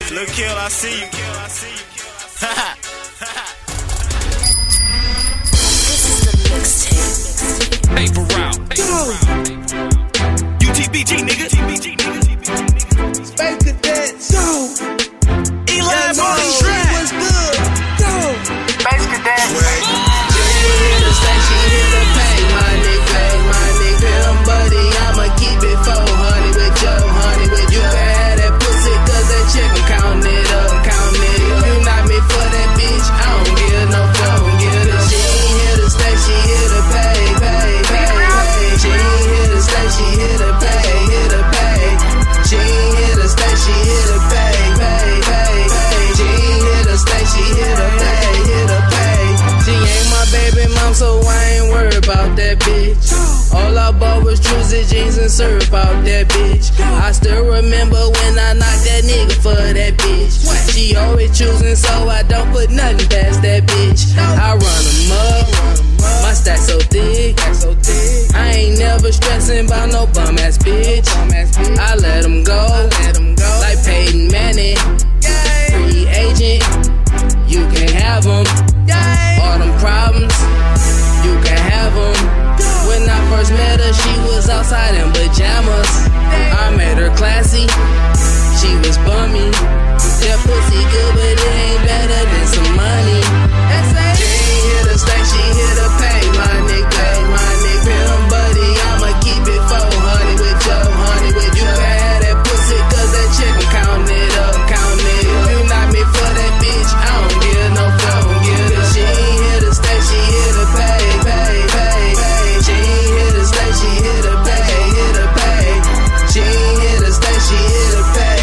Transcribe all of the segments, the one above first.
Look, Kill, I see you. This is the mixtape. Paper route. UTBG, nigga. Space Cadets. Go. Eli on the track. What's good? Go. Space Cadets. Buddy, I'ma keep it 400 with your honey. With you can have that pussy, cause that chick, I'm counting it up, counting it. If you not me for that bitch, I don't give no fuck, don't give a shit. She ain't here to stay, she here to pay. She ain't here to stay, she here to pay. She ain't here to stay, she here to pay. She ain't here to stay, she here to pay. She ain't my baby mom, so I ain't worried about that bitch. All I bought was Truzy jeans and syrup out that bitch. I still remember when I knocked that nigga for that bitch. She always choosing, so I don't put nothing past that bitch. I run them up, my stack so thick. I ain't never stressing about no bum ass bitch. I let them go, like Peyton Manning, free agent. You can have them, all them problems, you can have them. When I first met her, she was outside in pajamas. I made her classy, she was bummy. That pussy good, but it ain't better than some money. She ain't here to stay, she here to pay, my nigga. Pimp buddy, I'ma keep it 400 with your honey. With you can have that pussy, cause that chick, I'm counting it up, counting it. If you not me for that bitch, I don't give no fuck, don't give a shit. She ain't here to stay, she here to pay. She ain't here to stay, she here to pay. She ain't here to stay, she here to pay.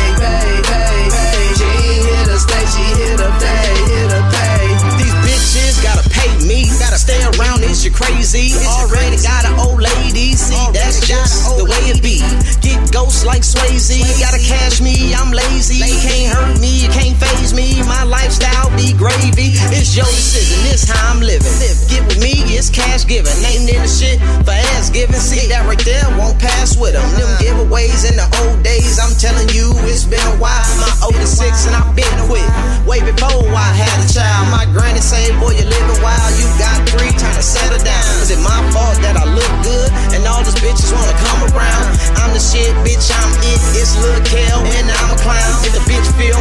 She ain't here to stay, she here to pay. These bitches gotta pay me, gotta stay around, is you crazy? Already got an old lady, see that's just the way it be. Get ghosts like Swayze, gotta cash me, I'm lazy. You can't hurt me, you can't faze me, my lifestyle be gravy. It's your decision, this how I'm living. Get with me, it's cash giving, ain't in the shit for ass giving. See that right there, won't pass with them. Them giveaways in the old days, I'm telling you, it's been a while. My oldest 6 and I've been quit way before I had a child. My granny say, boy, you living wild, you got 3, trying to settle down. Is it my fault that I look good and all these bitches wanna come around? I'm the shit, bitch, I'm it, it's Lil' Kel and I'm a clown. If the bitch feel